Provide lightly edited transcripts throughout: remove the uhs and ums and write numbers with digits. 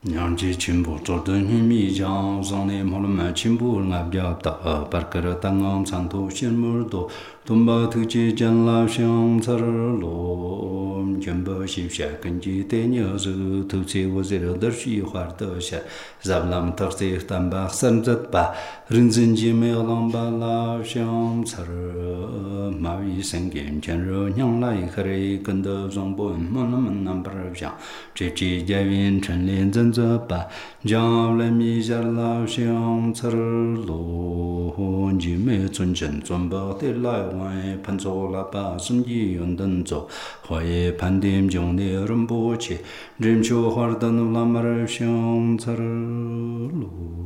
娘只全部做的米浆，上来毛了嘛，全部俺比较大，把个的当昂长途线木多，东巴头接见老乡吃罗，全部是下根据对牛肉，头接我这了都是花多些，咱们到这单把三十八，认真姐妹郎把老乡吃马尾生根，见肉娘来喝的跟到上班，们那不想，这家园陈连真。这把将来米下老乡吃罗，你没尊正尊宝的来外，盼着喇叭生意用等着，花叶盘点将的人不起，人却花的努拉马儿乡吃罗。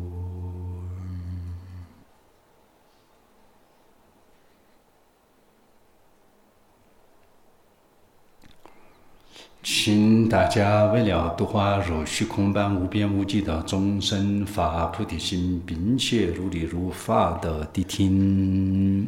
请大家为了度化如虚空般无边无际的众生发菩提心，并且如理如法的谛听。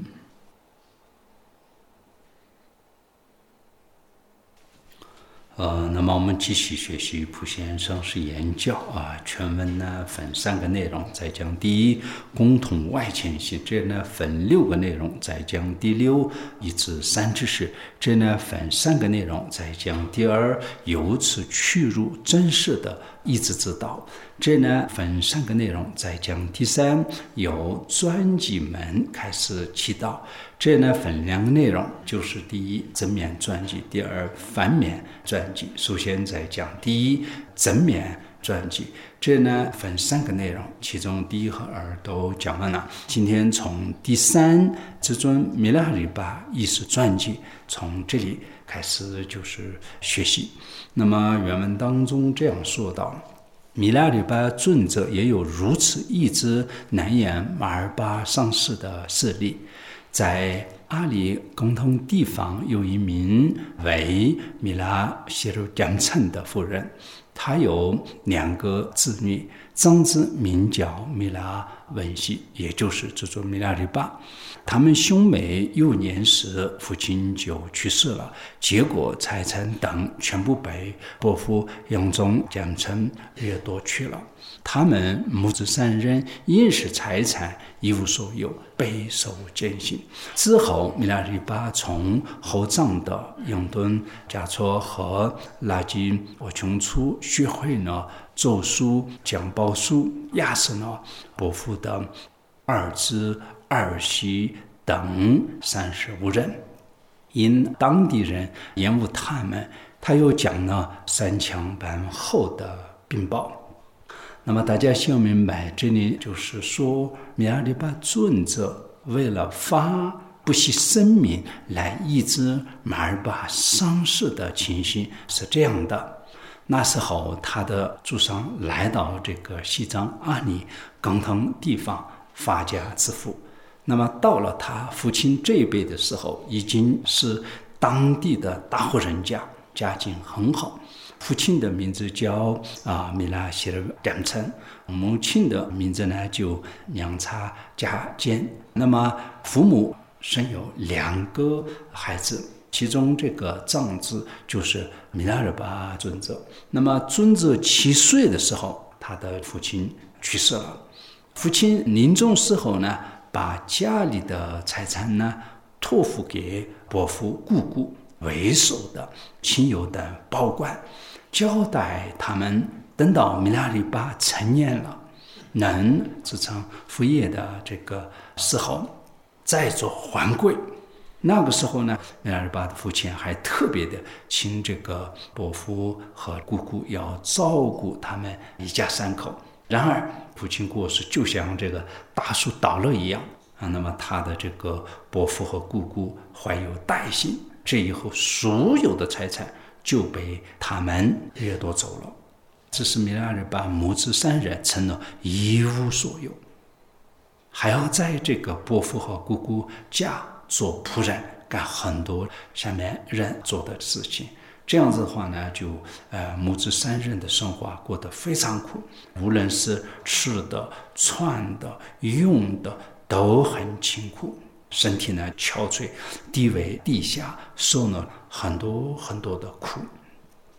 那么我们继续学习普贤上师言教啊，全文呢分3个内容，再讲第一共同外迁性，这呢分6个内容，再讲第6一至3之事，这呢分3个内容，再讲第2由此去入真实的意志之道，这呢分3个内容，再讲第3由专辑门开始祈祷，这呢分2个内容，就是第一正面专辑，第2反面专辑。首先再讲第一正面专辑，这呢分3个内容，其中第1和2都讲完了。今天从第3至尊弥勒里巴意识专辑，从这里开始就是学习。那么原文当中这样说道：弥勒里巴尊者也有如此一支难言马尔巴上师的势力。在阿里共同地方有一名为米拉谢鲁点称的妇人，她有2个子女，长子名叫米拉文西，也就是这座米拉里巴。他们兄妹幼年时父亲就去世了，结果财产等全部被伯父杨宗点称掠夺去了。他们母子3人因是财产一无所有，备受艰辛。之后米拉里巴从后藏的拥顿嘉措和拉吉我琼初学会了咒书、讲报书，压死了伯父的儿子、儿媳等35人。因当地人厌恶他们，他又讲了3枪般厚的禀报。那么大家需要明白，这里就是说弥勒里巴尊者为了发不惜生命来抑制马尔巴上师的情形是这样的。那时候他的祖上来到这个西藏阿里冈腾地方发家致富，那么到了他父亲这一辈的时候，已经是当地的大户人家，家境很好。父亲的名字叫米拉谢尔点称，母亲的名字呢就娘查加坚。那么父母生有2个孩子，其中这个长子就是弥勒日巴尊者。那么尊者7岁的时候，他的父亲去世了。父亲临终时候呢，把家里的财产呢托付给伯父、姑姑为首的亲友的保管，交代他们等到弥勒里巴成年了，能执掌父业的这个时候再做还归。那个时候呢，弥勒里巴的父亲还特别的请这个伯父和姑姑要照顾他们一家3口。然而父亲过世就像这个大树倒了一样那么他的这个伯父和姑姑怀有怠心，这以后所有的财产就被他们掠夺走了。这是弥勒里巴母子3人成了一无所有，还要在这个伯父和姑姑家做仆人，干很多下面人做的事情。这样子的话呢，就母子3人的生活过得非常苦，无论是吃的、穿的、用的都很辛苦，身体呢憔悴，地位地下，受了很多很多的苦。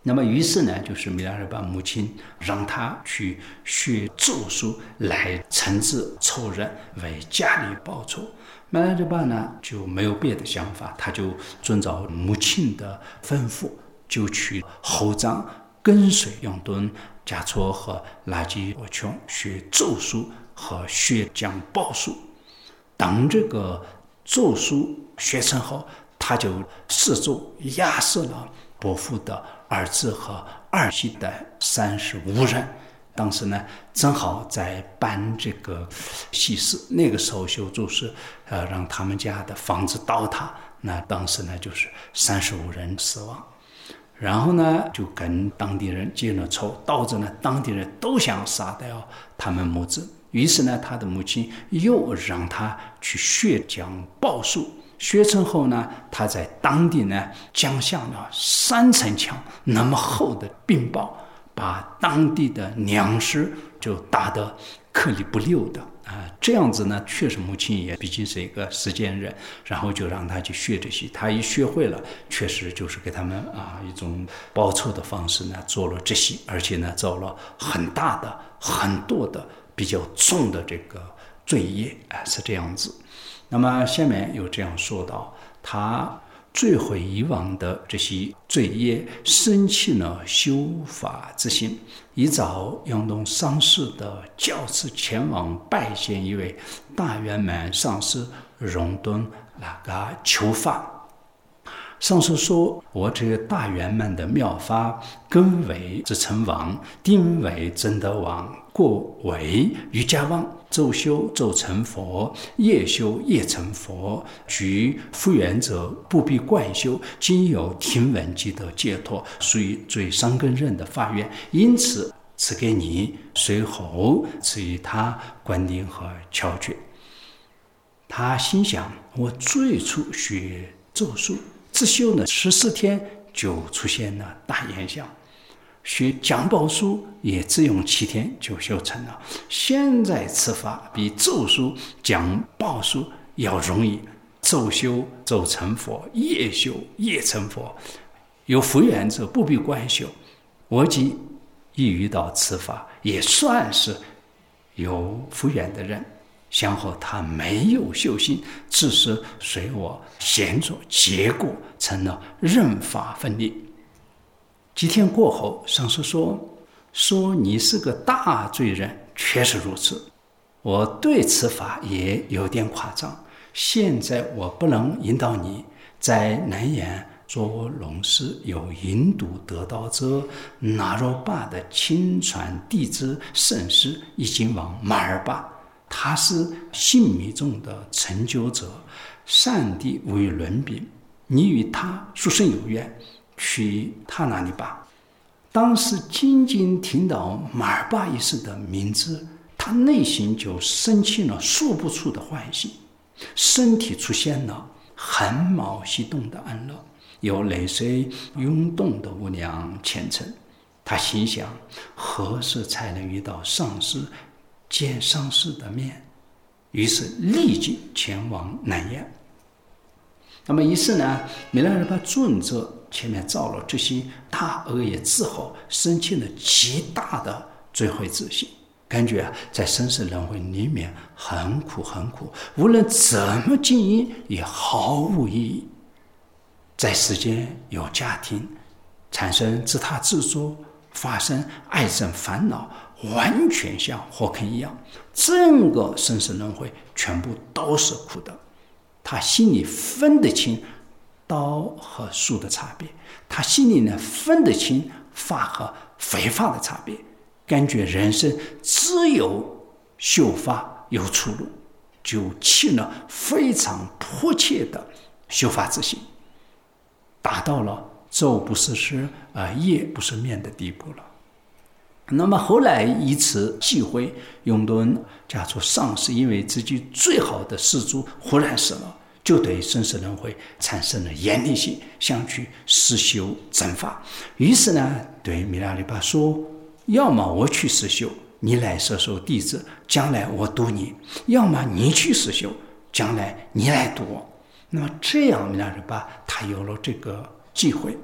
那么于是呢，就是米拉日巴母亲让他去学咒书来惩治仇人，为家里报仇。米拉日巴呢就没有别的想法，他就遵照母亲的吩咐，就去后帐跟随拥趸、嘉措和拉吉沃琼学咒书和学讲报数。当这个咒书学成后，他就施咒压死了伯父的儿子和儿媳的35人。当时呢，正好在办这个喜事，那个时候修咒是让他们家的房子倒塌，那当时呢就是35人死亡。然后呢，就跟当地人结了仇，导致呢当地人都想杀掉他们母子。于是呢，他的母亲又让他去学讲报数。学成后呢，他在当地呢降下了3层墙那么厚的冰雹，把当地的粮食就打得颗粒不溜的这样子呢，确实母亲也毕竟是一个实践人，然后就让他去学这些。他一学会了，确实就是给他们一种报仇的方式呢，做了这些，而且呢，造了很大的、很多的比较重的这个罪业是这样子。那么下面又这样说到，他追悔以往的这些罪业，生起了修法之心，依照拥趸上师的教旨前往拜见一位大圆满上师荣敦那个求法。上师说，我这大圆满的妙法，根为至诚王，定为真德王，过为瑜伽王，昼修昼成佛，夜修夜成佛，居复原者不必惯修，今有听闻即得解脱，属于最上根人的法源，因此赐给你，随后赐予他观定和窍诀。他心想，我最初学咒术，只修了14天就出现了大现象，学讲报术也只用7天就修成了。现在此法比咒术讲报术要容易，昼修昼成佛，夜修夜成佛，有复原者不必惯修。我既一遇到此法，也算是有复原的人。相后他没有修行，只是随我现着，结果成了任法分离。几天过后，上师说你是个大罪人，确实如此。我对此法也有点夸张，现在我不能引导你。在南岩做龙师有印度得道者那罗巴的亲传弟子圣师已经往马尔巴，他是信密中的成就者，上帝无与伦比，你与他殊生有缘，去他那里吧。当时仅仅听到马尔巴一事的名字，他内心就升起了说不出的欢喜，身体出现了汗毛激动的安乐，有泪水涌动的无量虔诚。他心想，何时才能遇到上师，见上师的面？于是立即前往南岩。那么于是呢，米拉日巴尊者前面造了这些大恶业之后，生起了极大的追悔之心，感觉在生死轮回里面很苦很苦，无论怎么经营也毫无意义。在世间有家庭，产生自他自作，发生爱憎烦恼，完全像火坑一样，整个生死轮回全部都是苦的。他心里分得清道和术的差别，他心里呢分得清法和非法的差别，感觉人生只有修法有出路，就起了非常迫切的修法之心，达到了昼不是食夜不是面的地步了。那么后来以此机会，拥趸家族上师因为自己最好的施主忽然死了，就对生死轮回产生了严厉性，想去实修正法。于是呢，对米拉里巴说，要么我去实修，你来摄受弟子，将来我度你；要么你去实修，将来你来度我。那么这样米拉里巴他有了这个机会，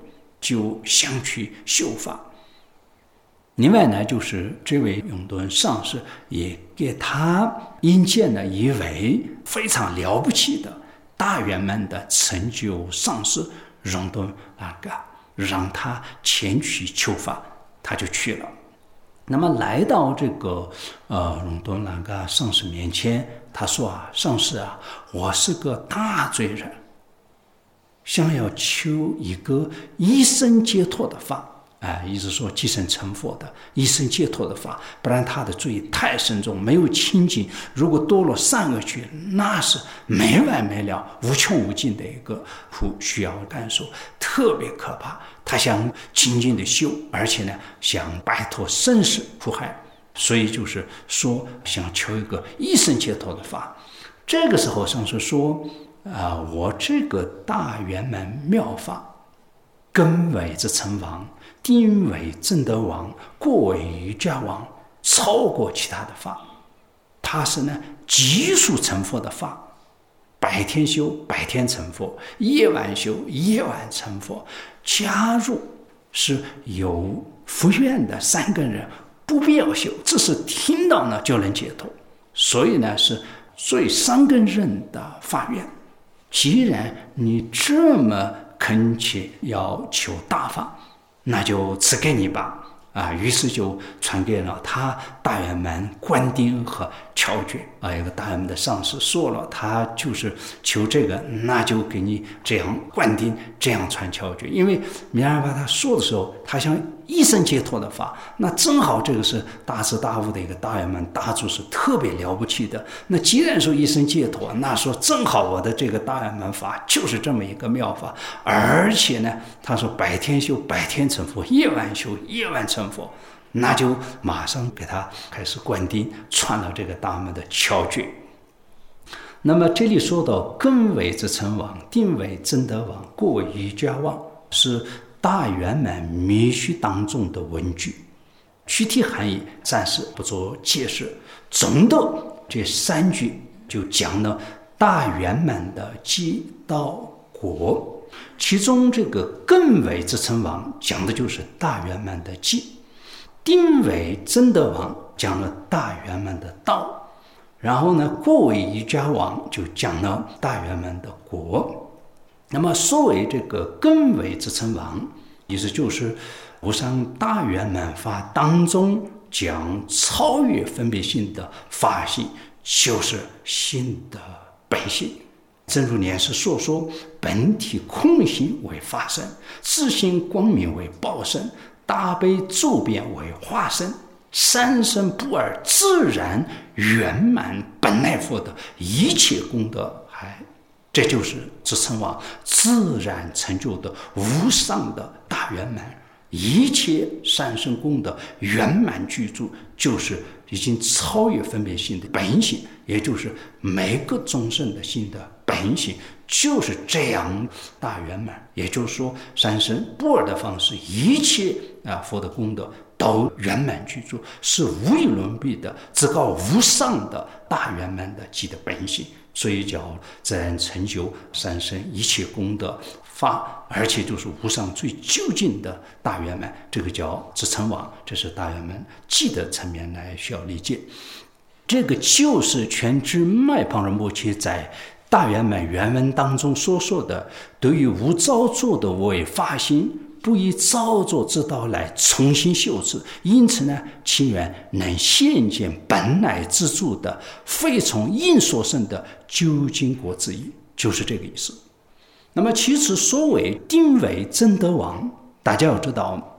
就想去修法。另外呢，就是这位永敦上师也给他引荐了一位非常了不起的大圆满的成就上师荣敦拉嘎，让他前去求法，他就去了。那么来到这个荣敦拉嘎上师面前，他说啊，上师啊，我是个大罪人，想要求一个一生解脱的法。意思说即生成佛的一生解脱的法，不然他的罪太深重，没有清净，如果堕落善恶趣，那是没完没了无穷无尽的一个需要感受，特别可怕。他想精进的修，而且呢想摆脱生死苦海，所以就是说想求一个一生解脱的法。这个时候上师说我这个大圆满妙法，根为之成王，定为正德王，过为瑜伽王，超过其他的法。它是呢急速成佛的法，白天修白天成佛，夜晚修夜晚成佛。假如是有福愿的三根人，不必要修，只是听到呢就能解脱。所以呢是最三根人的法愿。既然你这么恳切要求大法，那就赐给你吧。于是就传给了他大圆满灌顶和敲诀。有个大圆满的上师说了，他就是求这个，那就给你这样灌顶，这样传敲诀。因为米尔巴他说的时候，他想一生解脱的法，那正好这个是大彻大悟的一个大圆满大祖，是特别了不起的。那既然说一生解脱，那说正好我的这个大圆满法就是这么一个妙法。而且呢，他说白天修白天成佛，夜晚修夜晚成佛，那就马上给他开始灌顶，传了这个大门的敲诀。那么这里说到根为之成王，定为正德王，过为瑜伽王，是大圆满密续当中的文句，具体含义暂时不做解释。总的这三句就讲了大圆满的即道果，其中这个根为之成王讲的就是大圆满的即，定为正德王讲了大圆满的道，然后呢过为瑜伽王就讲了大圆满的果。那么所谓这个根为之成王，意思就是无上大圆满法当中讲超越分别性的法性，就是心的本性。正如念师所说，本体空性为法身，自性光明为报身，大悲周遍为化身，三身不二自然圆满本来佛的一切功德海，这就是自成王自然成就的无上的大圆满。一切三身功德圆满具足，就是已经超越分别性的本性，也就是每个众生的心的本性，就是这样大圆满。也就是说，三身不二的方式，一切佛的功德都圆满具足，是无与伦比的至高无上的大圆满的即的本性。所以叫自然成就三身一切功德法，而且就是无上最究竟的大圆满，这个叫自成王，这是大圆满即的层面来需要理解。这个就是全知麦旁仁波切在大圆满原文当中所说的，对于无造作的为发心，不以造作之道来重新修持，因此呢，其缘能现见本来之助的非从因所生的究竟果之意，就是这个意思。那么其实所谓定为正德王，大家要知道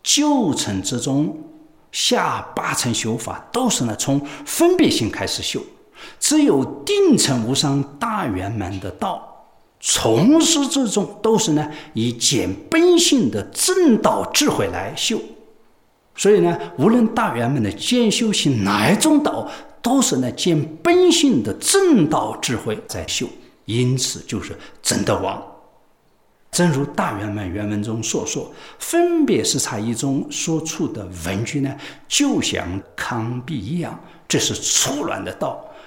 9层之中下8层修法都是从分别心开始修，只有定层无上大圆满的道，从始至终都是以见本性的正道智慧来修。所以无论大圆满的见修行哪一种道，都是见本性的正道智慧在修，因此就是正德王。正如大圆满原文中所说，分别是差一中所处的文句就像糠秕一样，这是错乱的道。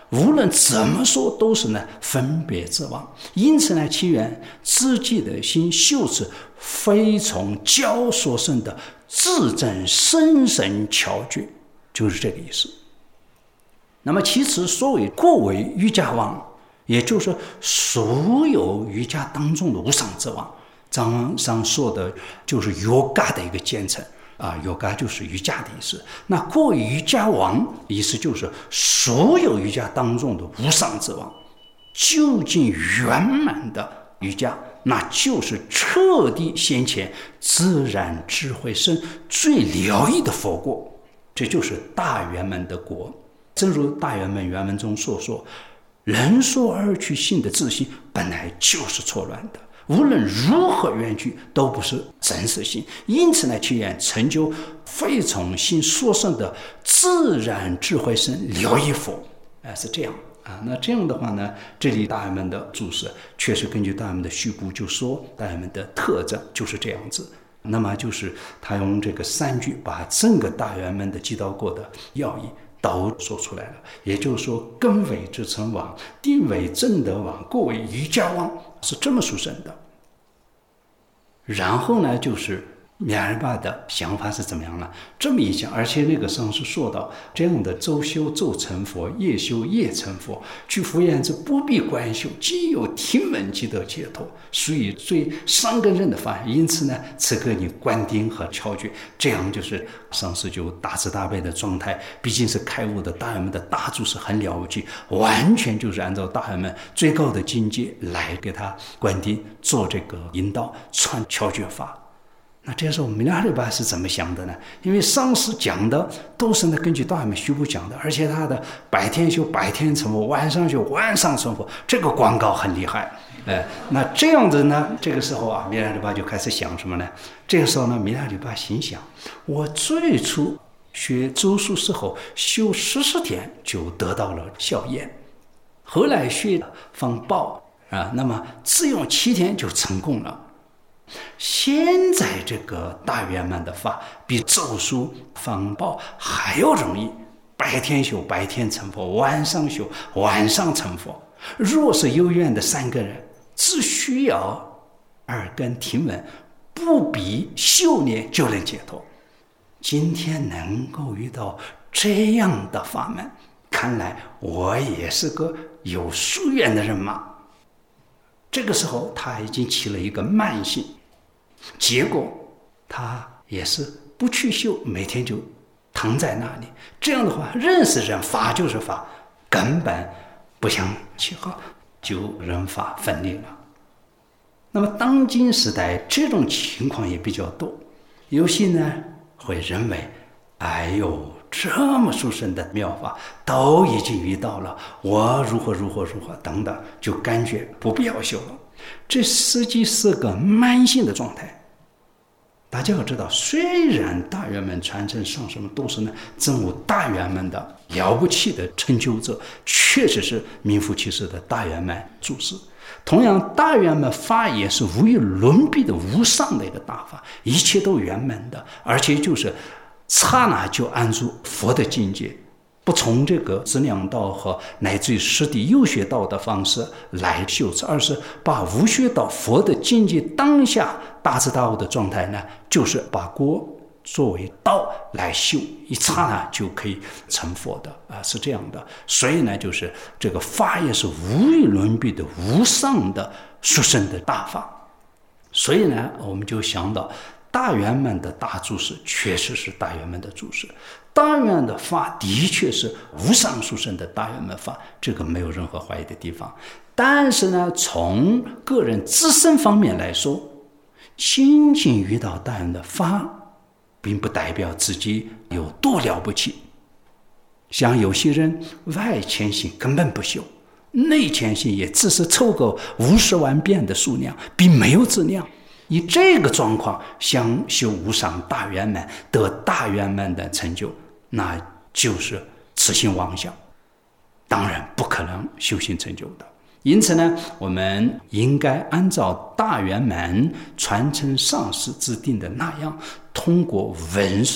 无论怎么说都是呢分别之王。因此呢，其缘自己的心修持非从教所生的自证深深巧觉，就是这个意思。那么其次，所谓过为瑜伽王，也就是说所有瑜伽当中的无上之王。章上说的就是 yoga 的一个简称yoga 就是瑜伽的意思。那过为瑜伽王意思就是所有瑜伽当中的无上之王，究竟圆满的瑜伽，那就是彻底现前自然智慧生最疗愈的佛果，这就是大圆满的果。正如大圆满原文中所说，人说而去心的自信本来就是错乱的，无论如何远去都不是真实性。因此呢，其缘成就非从心所生的自然智慧生疗愈佛，是这样那这样的话呢，这里大圆满的注释确实根据大圆满的序部就说，大圆满的特征就是这样子。那么就是他用这个3句把整个大圆满的几道过的要义都说出来了。也就是说，根为至诚王，定为正德王，过为瑜伽王，是这么殊胜的。然后呢，就是米尔巴的想法是怎么样呢？这么一想，而且那个上师说到，这样的周修周成佛，夜修夜成佛，据佛言之，不必观修，既有听闻即得解脱，属于最3个人的法。因此呢，此刻你观定和巧觉，这样就是上师就大慈大悲的状态，毕竟是开悟的大圆满的大住是很了不起，完全就是按照大圆满最高的境界来给他观定，做这个引导，传巧觉法。那这时候米拉里巴是怎么想的呢？因为上师讲的都是呢根据大圆满序部讲的，而且他的白天修白天成佛，晚上修晚上成佛，这个广告很厉害。那这样子呢，这个时候米拉里巴就开始想什么呢？这个时候呢，米拉里巴心想，我最初学周数时候修14天就得到了效验，后来学方报那么只用7天就成功了。现在这个大圆满的法比咒术方报还要容易，白天修白天成佛，晚上修晚上成佛。若是有缘的3个人，只需要耳根听闻，不必修炼就能解脱。今天能够遇到这样的法门，看来我也是个有夙愿的人嘛。这个时候他已经起了一个慢性，结果他也是不去修，每天就躺在那里。这样的话，认识人法就是法，根本不想起好，就人法分裂了。那么当今时代这种情况也比较多，有些呢会认为，哎呦，这么殊胜的妙法都已经遇到了，我如何等等，就感觉不必要修了。这实际是个慢性的状态。大家要知道，虽然大圆满传承上师们都是呢证悟大圆满的了不起的成就者，确实是名副其实的大圆满祖师。同样，大圆满法也是无与伦比的无上的一个大法，一切都圆满的，而且就是刹那就安住佛的境界，不从这个资粮道和乃至于实地有学道的方式来修持，而是把无学道佛的境界当下大彻大悟的状态呢，就是把果作为道来修，一刹那就可以成佛的是这样的。所以呢，就是这个法也是无与伦比的无上的殊胜的大法。所以呢，我们就想到大圆满的大祖师确实是大圆满的祖师，大圆满的法的确是无上殊胜的大圆满法，这个没有任何怀疑的地方。但是呢，从个人自身方面来说，仅仅遇到大圆满的法并不代表自己有多了不起。像有些人外潜心根本不修，内潜心也只是凑够50万遍的数量，并没有质量。以这个状况想修无上大圆满，得大圆满的成就，那就是痴心妄想，当然不可能修行成就的。因此呢，我们应该按照大圆满传承上师制定的那样，通过闻思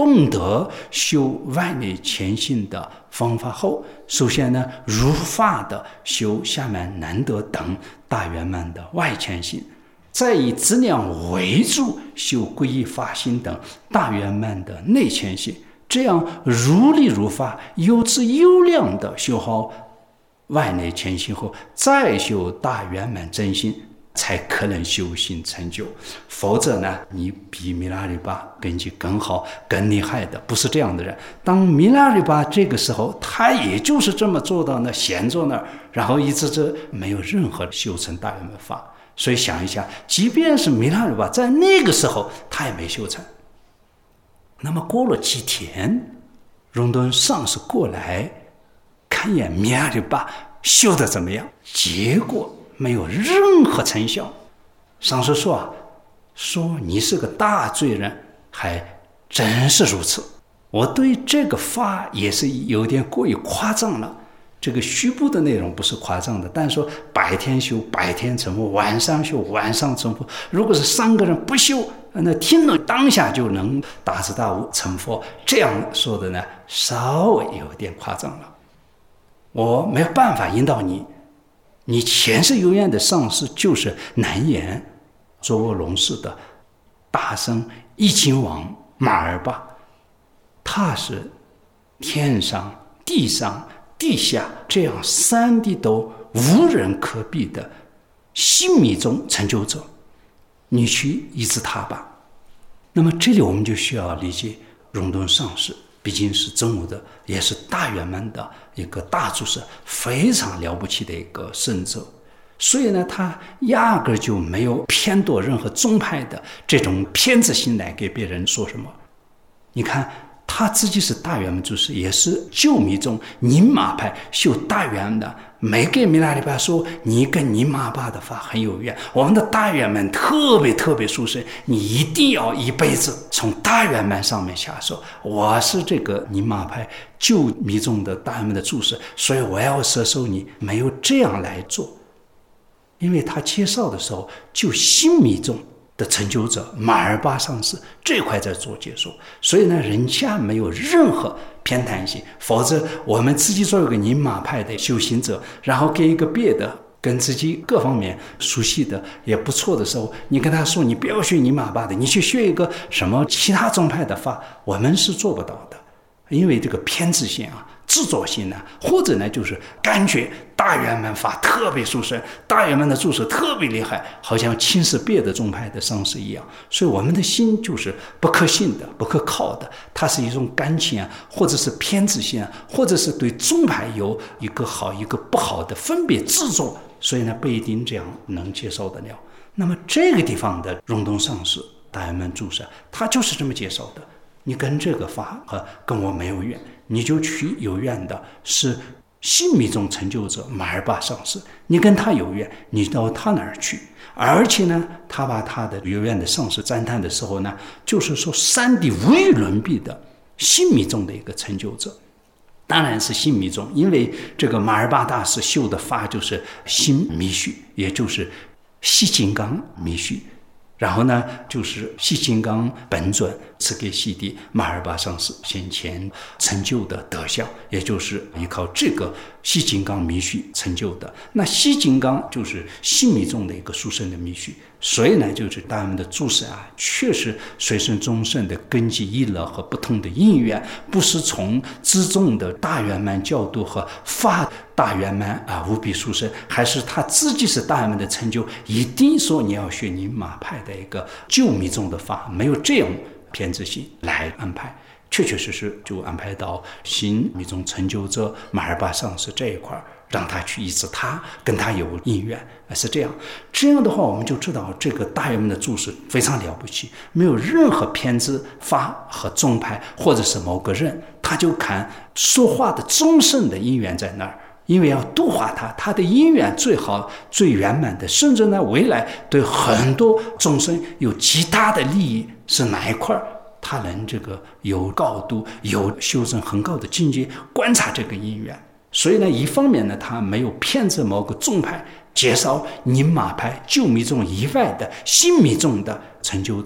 懂得修外内谦信的方法后，首先呢，如法的修下面难得等大圆满的外谦信，再以资量为主修皈依发心等大圆满的内谦信，这样如理如法有质有量的修好外内谦信后，再修大圆满真心，才可能修行成就。否则呢，你比弥勒日巴根基更好更厉害的不是这样的人。当弥勒日巴这个时候，他也就是这么做到那，闲坐那儿，然后一直这没有任何修成大圆满法。所以想一下，即便是弥勒日巴在那个时候他也没修成，那么过了几天，荣敦上师过来看一眼弥勒日巴修得怎么样，结果没有任何成效。上师说你是个大罪人，还真是如此。我对这个法也是有点过于夸张了。这个虚部的内容不是夸张的，但是说白天修白天成佛，晚上修晚上成佛。如果是3个人不修，那听了当下就能大彻大悟成佛，这样说的呢，稍微有点夸张了。我没有办法引导你，你前世有缘的上师就是南岩卓沃龙寺的大僧义亲王马尔巴，他是天上地上地下这样3地都无人可比的心密中成就者，你去依止他吧。那么这里我们就需要理解，荣敦上师毕竟是真武的，也是大圆满的一个大祖师，非常了不起的一个圣者，所以呢，他压根就没有偏夺任何宗派的这种偏执心来给别人说什么。你看他自己是大圆满祖师，也是旧密宗宁玛派修大圆满的，没给弥勒日巴说你跟宁玛巴的法很有缘，我们的大圆满特别殊胜，你一定要一辈子从大圆满上面下手。我是这个宁玛派旧密宗的大圆满的祖师，所以我要摄受你，没有这样来做。因为他介绍的时候就新密宗的成就者马尔巴上师这块在做解说，所以呢，人家没有任何偏袒性。否则我们自己作为一个宁玛派的修行者，然后给一个别的跟自己各方面熟悉的也不错的时候，你跟他说你不要学宁玛巴的，你去学一个什么其他宗派的法，我们是做不到的。因为这个偏执性执着性呢，或者呢就是感觉大圆满法特别殊胜，大圆满的祖师特别厉害，好像轻视别的宗派的上师一样。所以我们的心就是不可信的不可靠的，它是一种感情或者是偏执性或者是对宗派有一个好一个不好的分别执着，所以呢不一定这样能接受得了。那么这个地方的荣东上师大圆满祖师他就是这么接受的，你跟这个法跟我没有缘，你就去有缘的是新密宗成就者马尔巴上师，你跟他有缘，你到他那儿去。而且呢，他把他的有缘的上师赞叹的时候呢，就是说3地无与伦比的新密宗的一个成就者。当然是新密宗，因为这个马尔巴大师修的法就是新密续，也就是西金刚密续。然后呢，就是西金刚本尊赐给西地马尔巴上师先前成就的德相，也就是依靠这个西金刚密续成就的。那西金刚就是新密宗的一个殊胜的密续，所以呢，就是大圆满的祖师确实随顺众生的根基意乐和不同的因缘，不是从自宗的大圆满角度和法大圆满无比殊胜，还是他自己是大圆满的成就，一定说你要学宁玛派的一个旧密宗的法，没有这样偏执性来安排，确确实实就安排到新密宗成就者马尔巴上师这一块，让他去依止他，跟他有因缘，是这样。这样的话，我们就知道这个大圆满的祖师非常了不起，没有任何偏执法和宗派或者是某个人，他就看说话的众生的因缘在那儿。因为要度化他的因缘最好最圆满的，甚至呢未来对很多众生有极大的利益，是哪一块他能这个有高度有修正很高的境界，观察这个因缘。所以呢，一方面呢，他没有偏执某个宗派，介绍宁玛派旧密宗以外的新密宗的成就者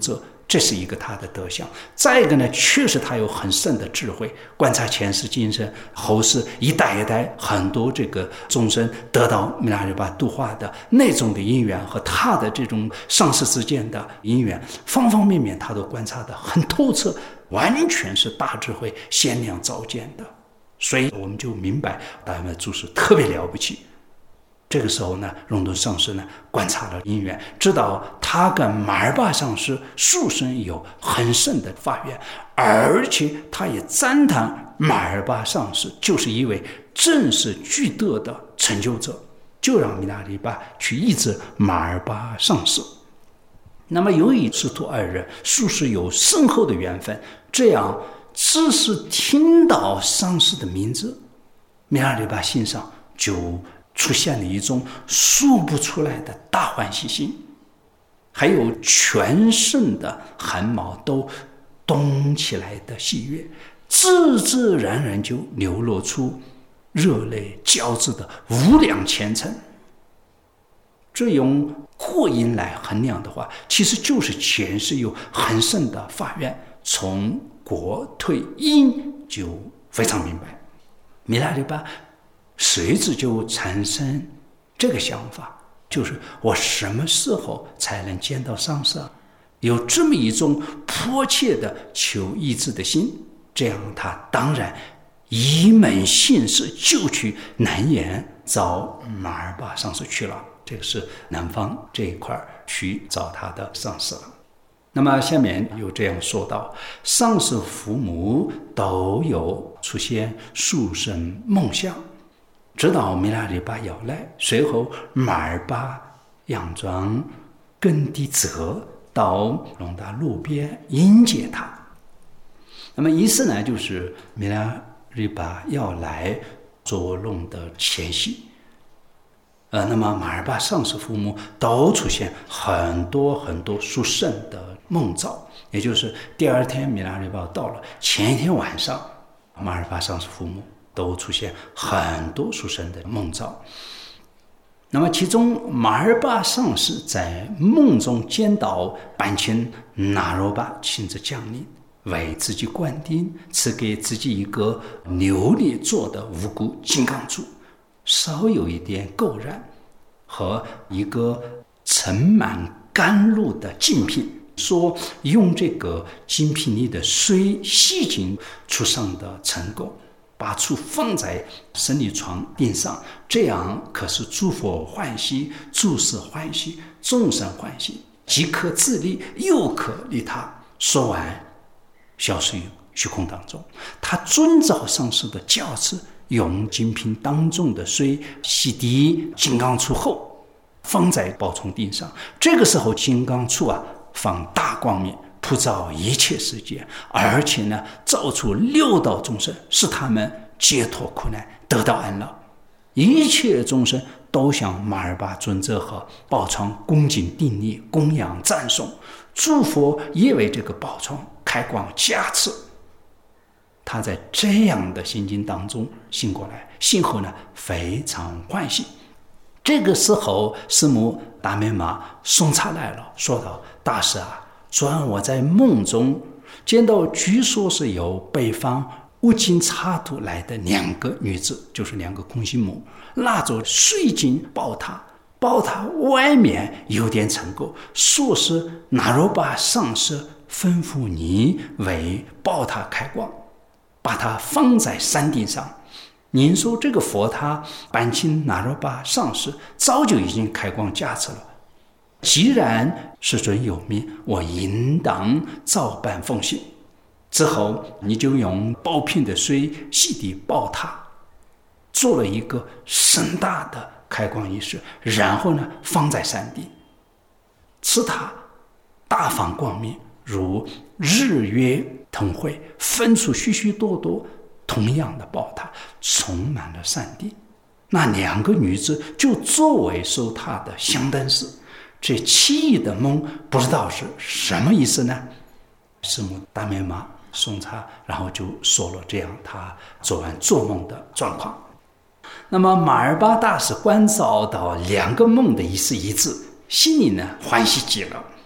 这是一个他的德相。再一个呢，确实他有很深的智慧，观察前世今生后世一代一代很多这个众生得到弥勒日巴度化的那种的因缘和他的这种上世之间的因缘，方方面面他都观察得很透彻，完全是大智慧限量召见的。所以我们就明白达赖祖师特别了不起。这个时候呢，荣顿上师呢观察了因缘，知道他跟马尔巴上师素生有很深的法缘，而且他也赞叹马尔巴上师就是一位正是具德的成就者，就让弥勒日巴去医治马尔巴上师。那么由于师徒二人素是有深厚的缘分，这样只是听到上师的名字，弥勒日巴心上就出现了一种说不出来的大欢喜心，还有全身的汗毛都动起来的喜悦，自自然然就流露出热泪交织的无量虔诚。这用过因来衡量的话，其实就是前世有很深的法缘，从果退因就非常明白。弥勒日巴随之就产生这个想法，就是我什么时候才能见到上师啊？有这么一种迫切的求医治的心，这样他当然一门心思就去南岩找马尔巴上师去了。这个是南方这一块去找他的上师了。那么下面又这样说到，上师父母都有出现殊胜梦想，知道弥勒日巴要来，随后马尔巴佯装跟地泽到龙达路边迎接他。那么意思呢，就是弥勒日巴要来捉龙的前夕。那么马尔巴上师父母都出现很多很多殊胜的梦兆，也就是第二天弥勒日巴到了，前一天晚上马尔巴上师父母都出现很多殊胜的梦兆。那么其中马尔巴上师在梦中见到班钦那罗巴亲自降临，为自己灌顶，赐给自己一个琉璃做的无骨金刚杵，稍有一点垢染，和一个盛满甘露的净瓶，说用这个金瓶里的水洗净杵上的尘垢，把杵放在舍利床顶上，这样可是诸佛欢喜，诸事欢喜，众生欢喜，即可自利，又可利他。说完消失于虚空当中。他遵照上师的教旨，用金瓶当中的水洗涤金刚杵后，放在宝床顶上。这个时候金刚杵放大光明，普照一切世界，而且呢照出六道众生，使他们解脱苦难，得到安乐。一切众生都向马尔巴尊者和宝床恭敬顶礼，供养赞颂，诸佛也为这个宝床开光加持。他在这样的心境当中醒过来，醒后呢非常欢喜。这个时候师母达美玛送茶来了，说道：大师啊，昨晚我在梦中见到据说是由北方乌金插图来的两个女子，就是两个空心母，拉着水晶宝塔，宝塔外面有点尘垢，说是那罗巴上师吩咐你为宝塔开光，把它放在山顶上。您说这个佛塔班钦那罗巴上师早就已经开光加持了，既然世尊有命，我应当照办奉行。之后你就用宝瓶的水洗涤宝塔，做了一个盛大的开光仪式，然后呢放在山顶，此塔大放光明，如日月同辉，分出许许多多同样的宝塔，充满了山顶。那两个女子就作为守塔的香灯师。这奇异的梦不知道是什么意思呢？师母达美玛送茶，然后就说了这样他昨晚做梦的状况。那么马尔巴大师观照到两个梦的意思一致，心里呢欢喜极了，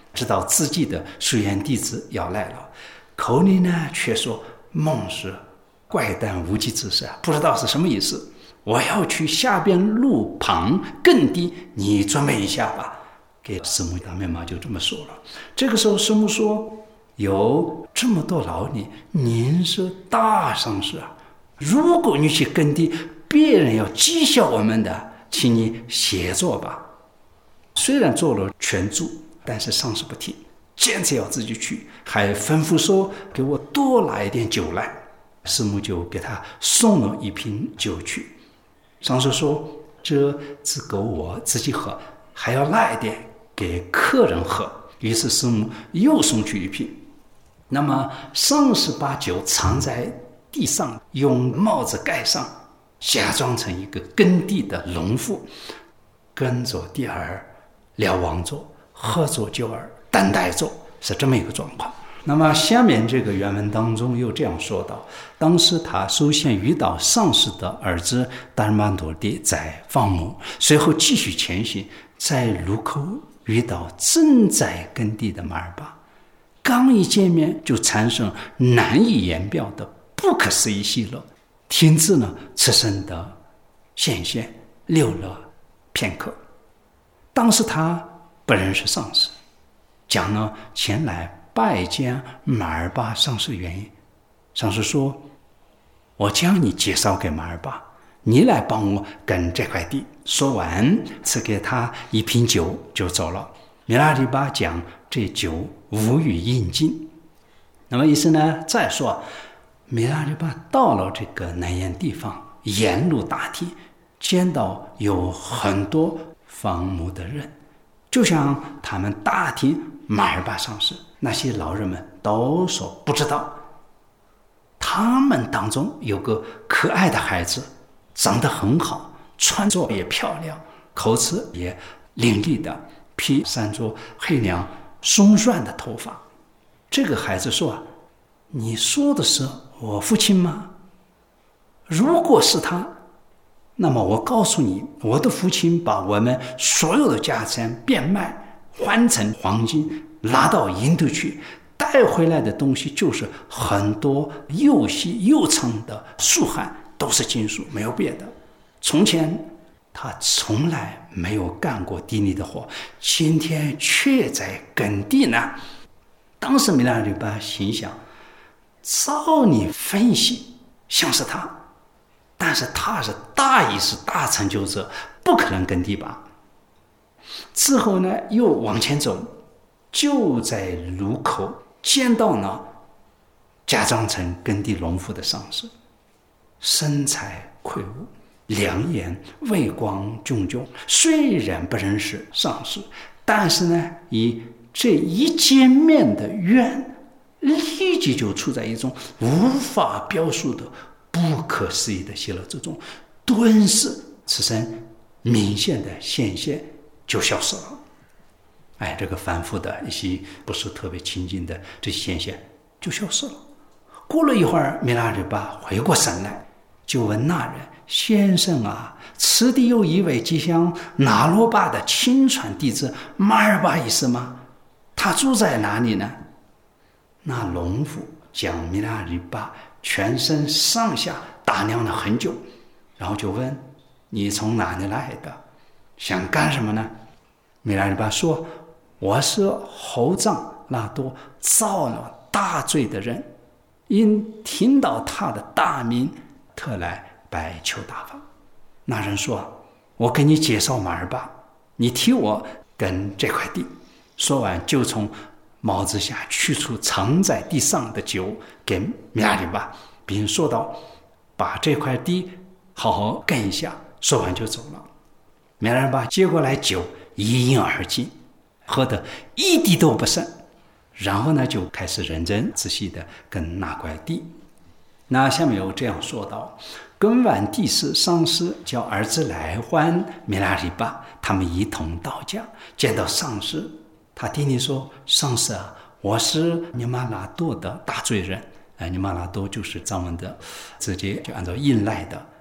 知道自己的水源弟子要来了，口里呢却说梦是怪诞无稽之事，不知道是什么意思。我要去下边路旁耕地，你准备一下吧。给师母大面妈就这么说了。这个时候师母说，有这么多劳力，您是大上师啊，如果你去耕地，别人要讥笑我们的，请你协作吧。虽然做了全助，但是上师不听，坚持要自己去，还吩咐说给我多拿一点酒来。师母就给他送了一瓶酒去。上师说，这只够我自己喝，还要拿一点给客人喝。于是师母又送去一瓶。那么上师把酒藏在地上，用帽子盖上，假装成一个耕地的农妇，耕着地儿，瞭望着，喝着酒儿，等待着，是这么一个状况。那么下面这个原文当中又这样说道，当时他首先遇到上师的儿子达尔曼多地在放牧，随后继续前行，在路口遇到正在耕地的马尔巴，刚一见面就产生难以言表的不可思议喜乐，停止了此生的显现，留了片刻。当时他不认识上师，讲了前来拜见马尔巴上师原因。上师说，我将你介绍给马尔巴，你来帮我耕这块地。说完赐给他一瓶酒就走了。米拉里巴讲这酒无与应尽。那么意思呢，再说米拉里巴到了这个南岩地方，沿路打听，见到有很多放牧的人，就像他们打听马尔巴上师，那些老人们都说不知道。他们当中有个可爱的孩子，长得很好，穿着也漂亮，口齿也伶俐的，披散着黑亮松软的头发。这个孩子说，你说的是我父亲吗？如果是他，那么我告诉你，我的父亲把我们所有的家产变卖，换成黄金，拿到印度去，带回来的东西就是很多又细又长的树干，都是金属，没有别的。从前他从来没有干过地里的活，今天却在耕地呢。当时米拉里巴心想，照你分析像是他，但是他是大意识大成就者，不可能耕地吧。之后呢，又往前走，就在路口见到了假装成耕地农夫的上师，身材魁梧，两眼微光炯炯。虽然不认识上师，但是呢，以这一见面的缘，立即就处在一种无法表述的不可思议的喜乐之中，顿时此生明显的显现就消失了。这个反复的一些不是特别亲近的这些现象就消失了。过了一会儿，米拉里巴回过神来，就问那人，先生啊，此地有一位吉祥那罗巴的亲传弟子马尔巴医师吗？他住在哪里呢？那农夫将米拉里巴全身上下打量了很久，然后就问，你从哪里来的？想干什么呢？米拉里巴说，我是侯藏那多造了大罪的人，因听到他的大名，特来拜求大法。那人说，我给你介绍马尔巴，你替我耕这块地。说完就从帽子下取出藏在地上的酒给米拉里巴，并说道，把这块地好好耕一下。说完就走了。米拉里巴接过来酒一饮而尽，喝得一滴都不剩，然后呢就开始认真仔细的耕那块地。那下面有这样说道，耕完地时，上师叫儿子来还米拉里巴，他们一同到家，见到上师，他弟弟说，上师啊，我是尼玛拉多的大罪人。尼玛拉多就是藏文的，直接就按照印来的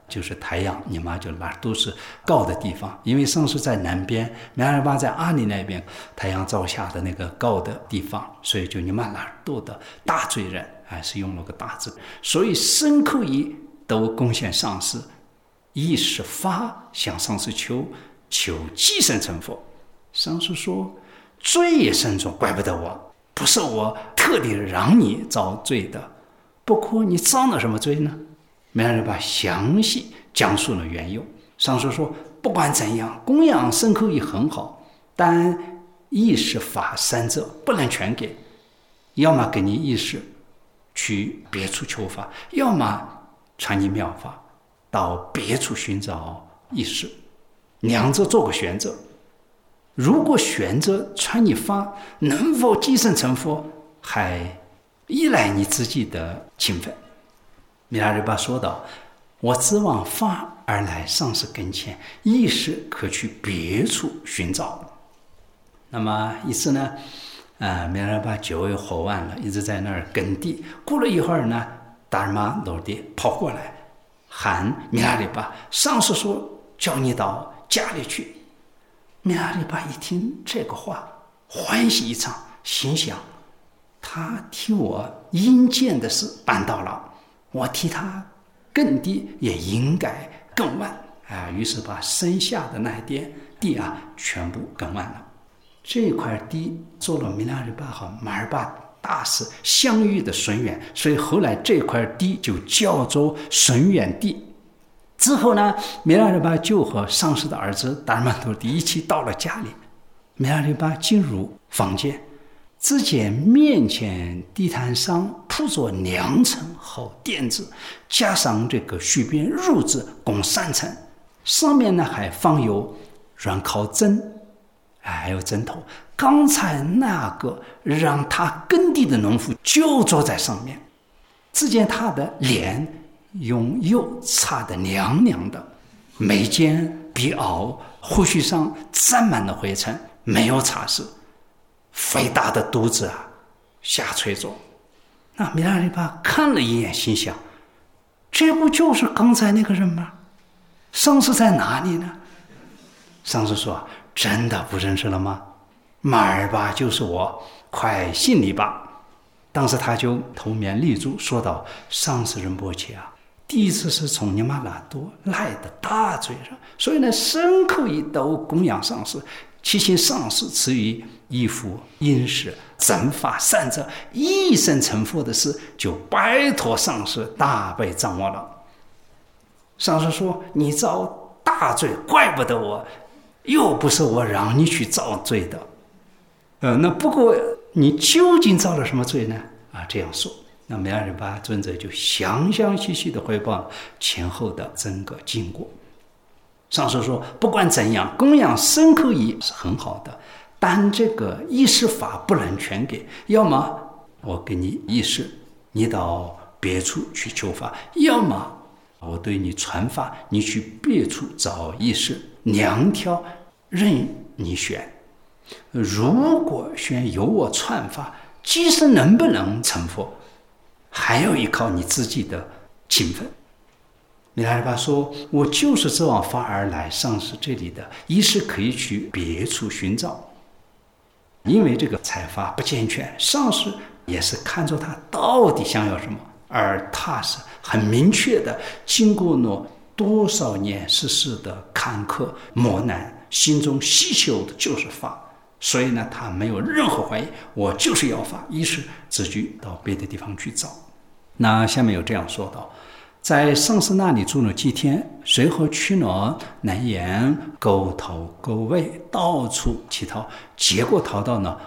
就是太阳，你妈就哪都是高的地方，因为上师在南边，米拉里巴在阿里那边，太阳照下的那个高的地方，所以就你妈哪都的大罪人，还是用了个大字，所以身口意都贡献上师，意识发向上师求寄生成佛。上师说罪也深重，怪不得我，不是我特地让你遭罪的，不过你遭了什么罪呢？米拉里巴详细讲述了缘由。上师说不管怎样，供养身口意很好，但意识法三者不能全给，要么给你意识去别处求法，要么传你妙法到别处寻找意识，两者做个选择。如果选择传你法能否寄生成佛，还依赖你自己的勤奋。米拉里巴说道，我只往法而来上师跟前，意识可去别处寻找。那么一次呢，米拉里巴久未回完了，一直在那儿耕地。过了一会儿呢，达尔玛罗爹跑过来喊米拉里巴，上师说叫你到家里去。米拉里巴一听这个话，欢喜异常，心想他替我应尽的事办到了，我替他耕地也应该耕完于是把剩下的那一点地全部耕完了。这块地做了米拉里巴和马尔巴大师相遇的顺缘，所以后来这块地就叫做顺缘地。之后呢，米拉里巴就和上师的儿子达尔曼多迪一起到了家里。米拉里巴进入房间，只见面前地毯上铺着2层厚垫子，加上这个虚边褥子共3层，上面呢还放有软靠枕，还有枕头。刚才那个让他耕地的农夫就坐在上面，只见他的脸用油擦得凉凉的，眉间鼻凹，胡须上沾满了灰尘，没有擦拭，肥大的肚子下垂着。那米拉里巴看了一眼，心想这不就是刚才那个人吗？上师在哪里呢？上师说真的不认识了吗？马尔巴就是我，快信你吧。当时他就头面立住，说道，上师仁波切第一次是从尼玛拉多来的大罪人，所以呢身口意都供养上师，祈请上师赐予衣服饮食正法三者一生成佛的事，就拜托上师大悲掌握了。上师说你遭大罪，怪不得我，又不是我让你去遭罪的。那不过你究竟遭了什么罪呢？这样说，那米拉里巴尊者就详细的汇报前后的整个经过。上师说不管怎样，供养身口意是很好的，但这个意识法不能全给，要么我给你意识，你到别处去求法，要么我对你传法，你去别处找意识，2条任你选。如果选由我传法，即使能不能成佛，还要依靠你自己的勤奋。米拉里巴说我就是这往法而来，上师这里的意识可以去别处寻找。因为这个采法不健全，上师也是看出他到底想要什么，而他是很明确的经过了多少年世事的坎坷磨难，心中希求的就是法，所以呢他没有任何怀疑，我就是要法，于是自己到别的地方去找。那下面有这样说道，在上师那里住了几天，随后去了南岩、沟头、沟尾，到处乞讨，结果讨到了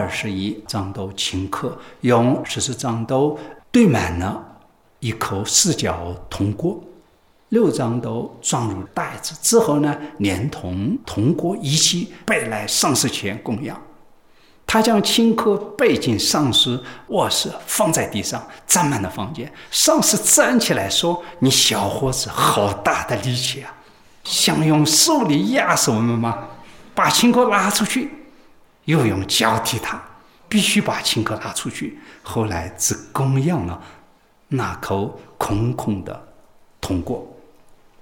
21张兜青稞，用14张兜堆满了一口4角铜锅，6张兜装入袋子，之后呢连同铜锅一起背来上师前供养。他将青稞背进上师卧室，放在地上，占满了房间。上师站起来说，你小伙子好大的力气想用手里压死我们吗？把青稞拉出去。又用脚踢他，必须把青稞拉出去。后来只供养了那口空空的铜锅。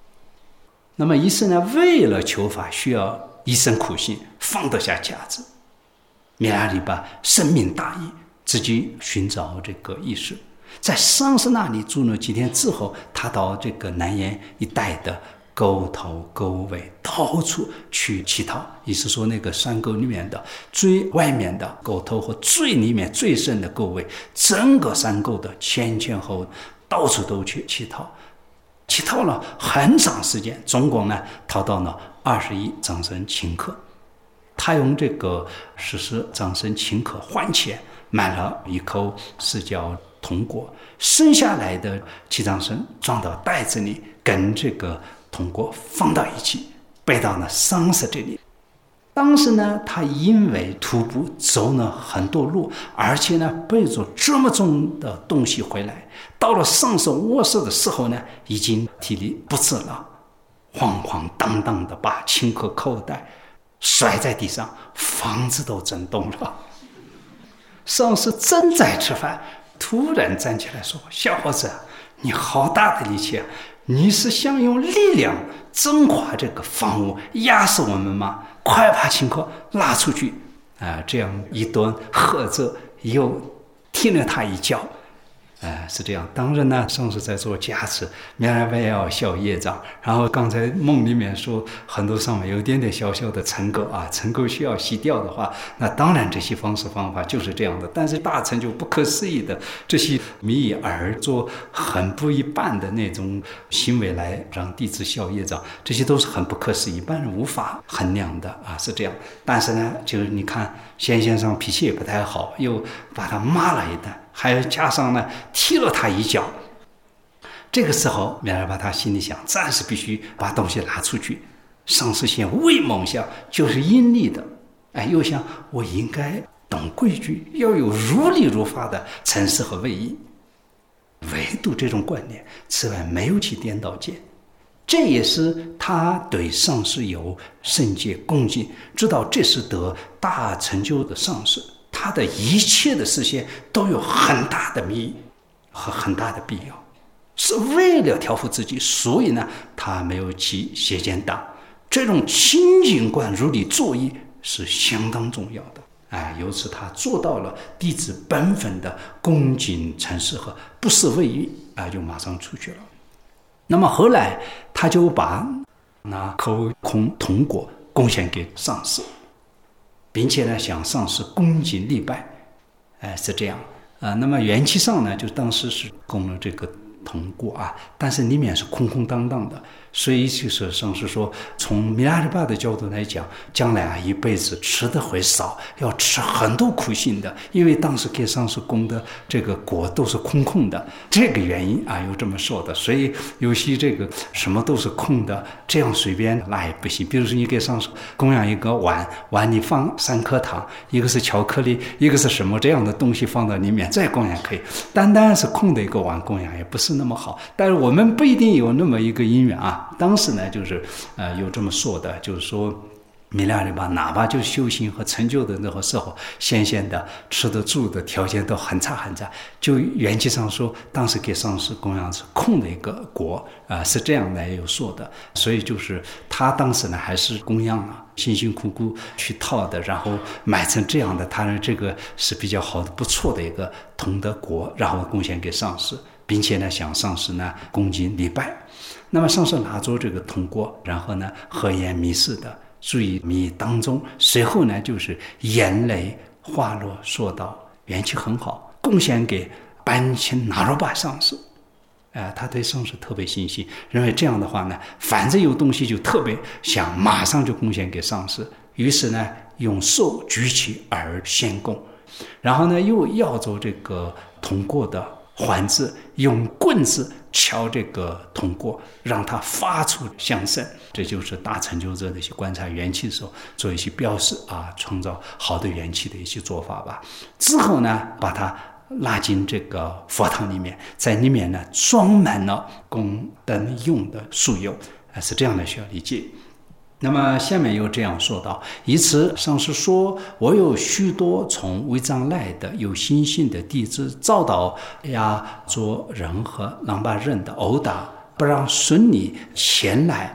那么医师呢，为了求法需要一生苦心，放得下架子。米拉里巴深明大义，自己寻找这个医师，在上师那里住了几天之后，他到这个南岩一带的沟头沟尾到处去乞讨。意思说那个山沟里面的最外面的沟头和最里面最深的沟尾，整个山沟的前后到处都去乞讨，乞讨了很长时间，总共呢讨到了21掌声顷刻。他用这个10掌声顷刻换钱买了一口是叫铜锅，剩下来的7掌声装到袋子里，跟这个铜锅放到一起，背到了上师这里。当时呢，他因为徒步走了很多路，而且呢背着这么重的东西回来，到了上师卧室的时候呢，已经体力不支了，晃晃荡荡的把顷刻口袋摔在地上，房子都震动了。上师正在吃饭，突然站起来说：“小伙子，你好大的力气啊！你是想用力量震垮这个房屋，压死我们吗？快把顷刻拉出去！”这样一顿喝着，又踢了他一脚。是这样。当然呢，上师在做加持，明来外要消业障。然后刚才梦里面说，很多上面有一点点小小的尘垢啊，尘垢需要洗掉的话，那当然这些方式方法就是这样的。但是大成就不可思议的这些迷而做很不一般的那种行为来让弟子消业障，这些都是很不可思议，一般人无法衡量的啊，是这样。但是呢，就是你看先生脾气也不太好，又把他骂了一顿，还有加上呢踢了他一脚。这个时候米尔巴他心里想，暂时必须把东西拿出去。上师先未梦想就是阴力的，又想我应该懂规矩，要有如理如法的陈示和位移，唯独这种观念，此外没有其颠倒见。这也是他对上师有圣洁恭敬，知道这是得大成就的上师，他的一切的实现都有很大的密和很大的必要，是为了调伏自己，所以呢，他没有起邪见党。这种清净观如理作意是相当重要的。由此他做到了弟子本分的恭敬陈示和不失位移，就马上出去了。那么后来他就把那口空铜锅贡献给上师，并且呢向上师恭敬礼拜，是这样。那么元气上呢，就当时是供了这个铜锅但是里面是空空荡荡的，所以就是上师说，从米拉里巴的角度来讲，将来一辈子吃的会少，要吃很多苦心的，因为当时给上师供的这个锅都是空空的，这个原因有这么说的。所以有些这个什么都是空的，这样随便那也不行。比如说你给上师供养一个碗里放3颗糖，一个是巧克力，一个是什么这样的东西放到里面，再供养可以。单单是空的一个碗供养也不是那么好，但是我们不一定有那么一个因缘当时呢，就是有这么说的，就是说米拉里巴哪怕就修行和成就的那个时候，先的吃的住的条件都很差很差，就元气上说，当时给上师供养是空的一个国是这样来有说的。所以就是他当时呢还是供养了，辛辛苦苦去套的，然后买成这样的，他呢这个是比较好的不错的一个铜的国，然后贡献给上师，并且呢向上师呢恭敬礼拜。那么上师拿着这个铜锅，然后呢和颜密视的注意密当中，随后呢就是眼泪滑落，说道元气很好，贡献给班钦纳罗巴上师。他对上师特别信心，认为这样的话呢，反正有东西就特别想马上就贡献给上师，于是呢用手举起而献供，然后呢又要着这个铜锅的环子，用棍子敲这个铜锅，让它发出响声。这就是大成就者的一些观察元气的时候做一些标示创造好的元气的一些做法吧。之后呢，把它拉进这个佛堂里面，在里面呢装满了供灯用的酥油，是这样的需要理解。那么下面又这样说道：以此上师说，我有许多从违藏来的有心性的弟子，遭到压着人和狼把人的殴打，不让顺利前来，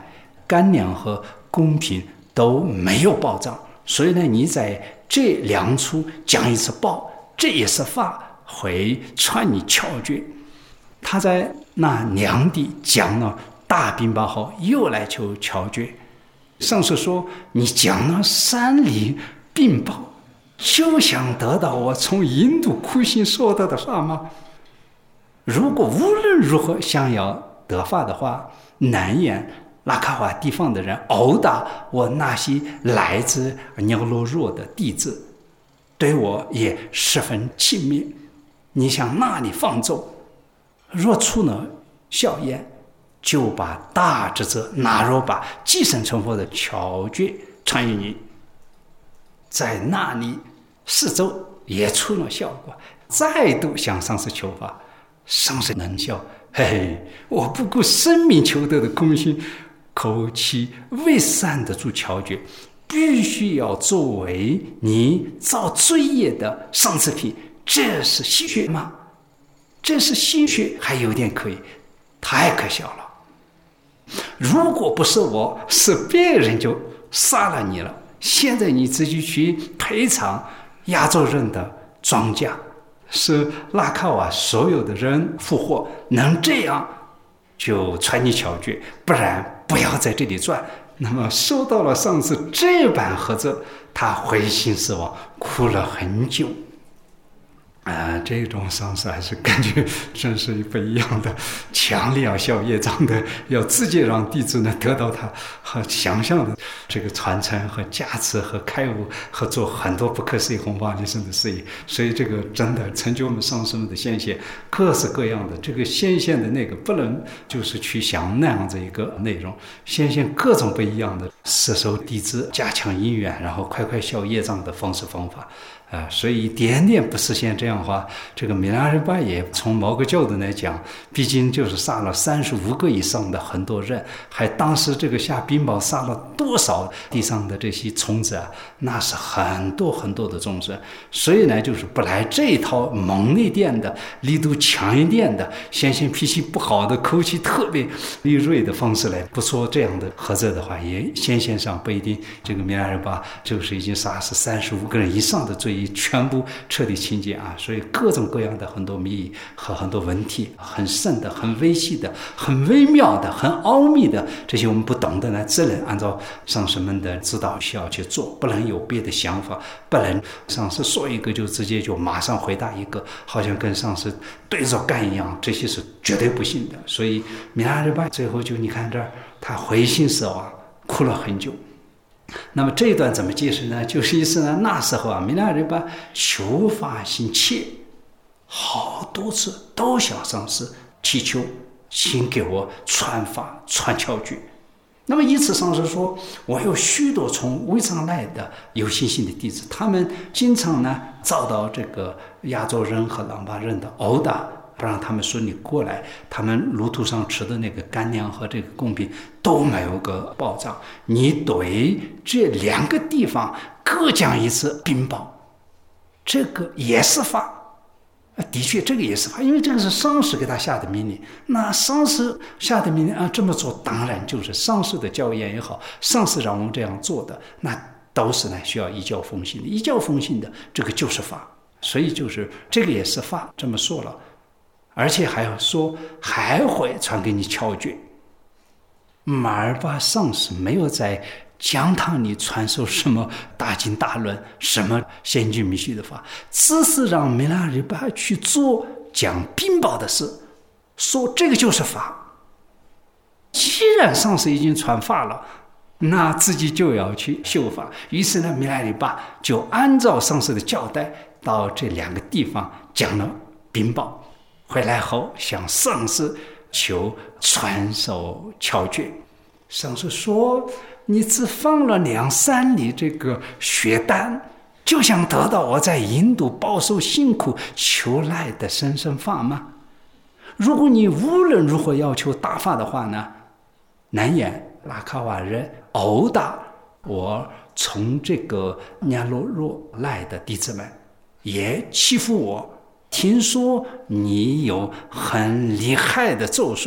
干粮和贡品都没有保障，所以呢，你在这两处讲一次报，这也是法，会传你窍诀。他在那两地讲了大禀报后，又来求窍诀。上师说：“你讲了3里禀报，就想得到我从印度苦行说到的法吗？如果无论如何想要得法的话，难言拉卡瓦地方的人殴打我那些来自鸟罗若的弟子，对我也十分轻蔑。你向那里放走，若出了效验，就把大智者那若把寄生成佛的窍诀传于你，在那里4周也出了效果，再度向上师求法。上师冷笑：嘿嘿，我不顾生命求得的空心，口气未善得住窍诀，必须要作为你造罪业的上次品，这是心血吗？这是心血，还有点可以，太可笑了。如果不是我，是别人就杀了你了。现在你自己去赔偿亚洲人的庄稼，是拉卡瓦所有的人复活，能这样就传你窍诀，不然不要在这里转。那么收到了上次这般呵责，他灰心失望，哭了很久。这种上师还是感觉真是不一样的，强烈要消业障的，要直接让弟子呢得到他和想象的这个传承和加持和开悟，和做很多不可思议弘法利生的事业。所以这个真的成就我们上师们的显现，各式各样的这个显现的那个不能就是去想那样子一个内容，显现各种不一样的摄受弟子、加强因缘，然后快快消业障的方式方法。所以一点点不实现这样的话，这个米拉日巴也从某个角度来讲，毕竟就是杀了35个以上的很多人，还当时这个下冰雹杀了多少地上的这些虫子啊，那是很多很多的众生。所以呢，就是不来这一套猛一点的、力度强一点的、显现脾气不好的、口气特别利锐的方式来不说这样的呵责的话，也显现上不一定这个米拉日巴就是已经杀死35个人以上的罪全部彻底清洁啊！所以各种各样的很多谜和很多问题，很深的、很微细的、很微妙的、很奥秘的，这些我们不懂的呢，只能按照上师们的指导需要去做，不能有别的想法，不能上师说一个就直接就马上回答一个，好像跟上师对着干一样，这些是绝对不行的。所以米拉日巴最后就你看这儿，他灰心失望，哭了很久。那么这一段怎么解释呢？就是意思呢，那时候啊，米拉日巴求法心切，好多次都向上师祈求，请给我传法传窍诀。那么一次上师说，我有许多从潍藏来的有信心的弟子，他们经常呢遭到这个亚洲人和朗巴人的殴打，不让他们顺利过来，他们路途上吃的那个干粮和这个贡品都没有个保障。你对这2个地方各讲一次禀报，这个也是法。的确这个也是法，因为这个是上师给他下的命令。那上师下的命令这么做当然就是上师的教言也好，上师让我们这样做的，那都是呢需要依教奉行的，依教奉行的这个就是法。所以就是这个也是法，这么说了，而且还要说还会传给你窍诀。马尔巴上师没有在讲堂里传授什么大经大论、什么先进密续的法，只是让米拉日巴去做讲禀报的事，说这个就是法。既然上师已经传法了，那自己就要去修法。于是呢，米拉日巴就按照上师的交代，到这2个地方讲了禀报，回来后向上师求传授窍诀。上师说，你只放了2、3里这个血丹，就想得到我在印度饱受辛苦求来的神圣法吗？如果你无论如何要求大法的话呢，难言拉卡瓦人殴打我从这个鸟罗若来的弟子们，也欺负我。听说你有很厉害的咒术，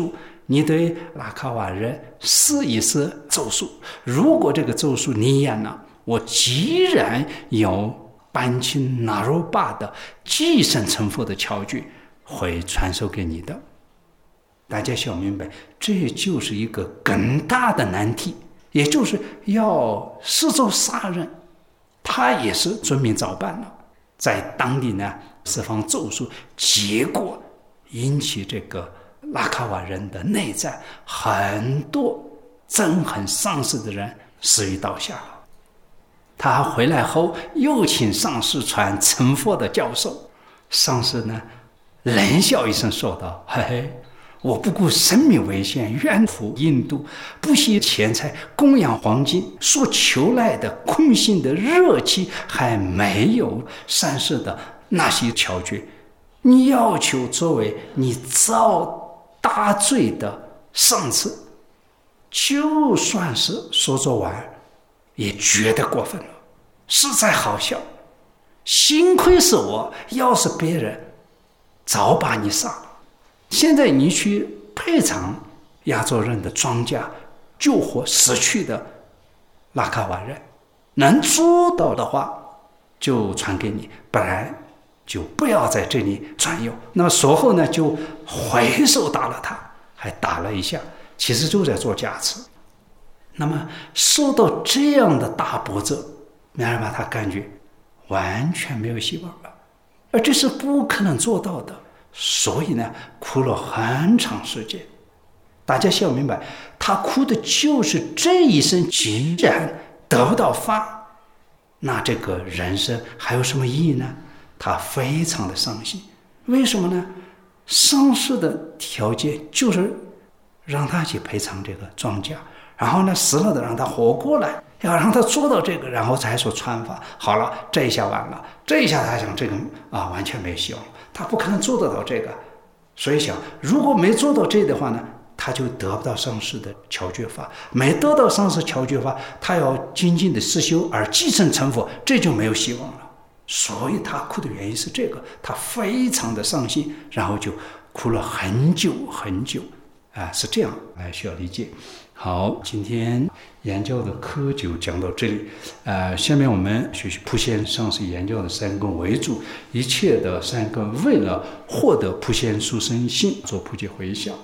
你对拉卡瓦人试一试咒术，如果这个咒术你演了，我既然有班钦纳罗巴的寄生成佛的窍诀会传授给你的。大家想明白，这就是一个更大的难题，也就是要施咒杀人，他也是遵命照办了，在当地呢释放咒术，结果引起这个拉卡瓦人的内战，很多憎恨上师的人死于刀下了。他回来后又请上师传成佛的教授，上师呢冷笑一声说道：嘿嘿，我不顾生命危险远赴印度，不惜钱财供养黄金，所求来的空性的热气还没有上师的那些窍诀，你要求作为你遭大罪的上司，就算是说做完也觉得过分了，实在好笑。幸亏是我，要是别人早把你杀了。现在你去赔偿亚洲人的庄稼，救活死去的拉卡瓦人，能做到的话就传给你，不然就不要在这里转悠。那么随后呢，就回手打了他，还打了一下，其实就在做加持。那么受到这样的大波折，米尔巴他感觉完全没有希望了，而这是不可能做到的，所以呢，哭了很长时间。大家想明白，他哭的就是这一生既然得不到法，那这个人生还有什么意义呢？他非常的伤心。为什么呢？上师的条件就是让他去赔偿这个庄稼，然后呢死了的让他活过来，要让他做到这个，然后才说传法。好了，这一下完了，这一下他想这个完全没希望，他不可能做得到这个，所以想如果没做到这的话呢，他就得不到上师的窍诀法，没得到上师窍诀法，他要精进的实修而继承成佛，这就没有希望了。所以他哭的原因是这个，他非常的伤心，然后就哭了很久很久是这样需要理解。好，今天研究的课就讲到这里。下面我们学习普贤上师研究的三根为主，一切的三根为了获得普贤殊胜性做普济回向。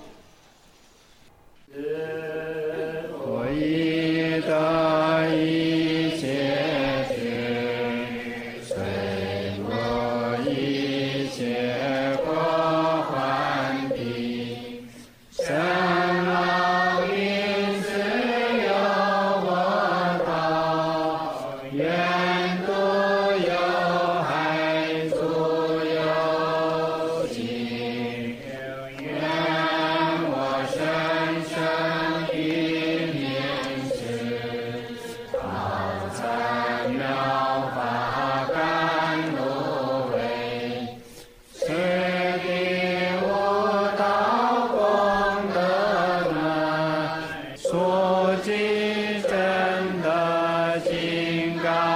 我已得一切觉，随我一切过患病，生老病死有我道，愿度有害足有尽，愿我生生一念时，好参妙法甘露味，此地无道功德门，所记真的金刚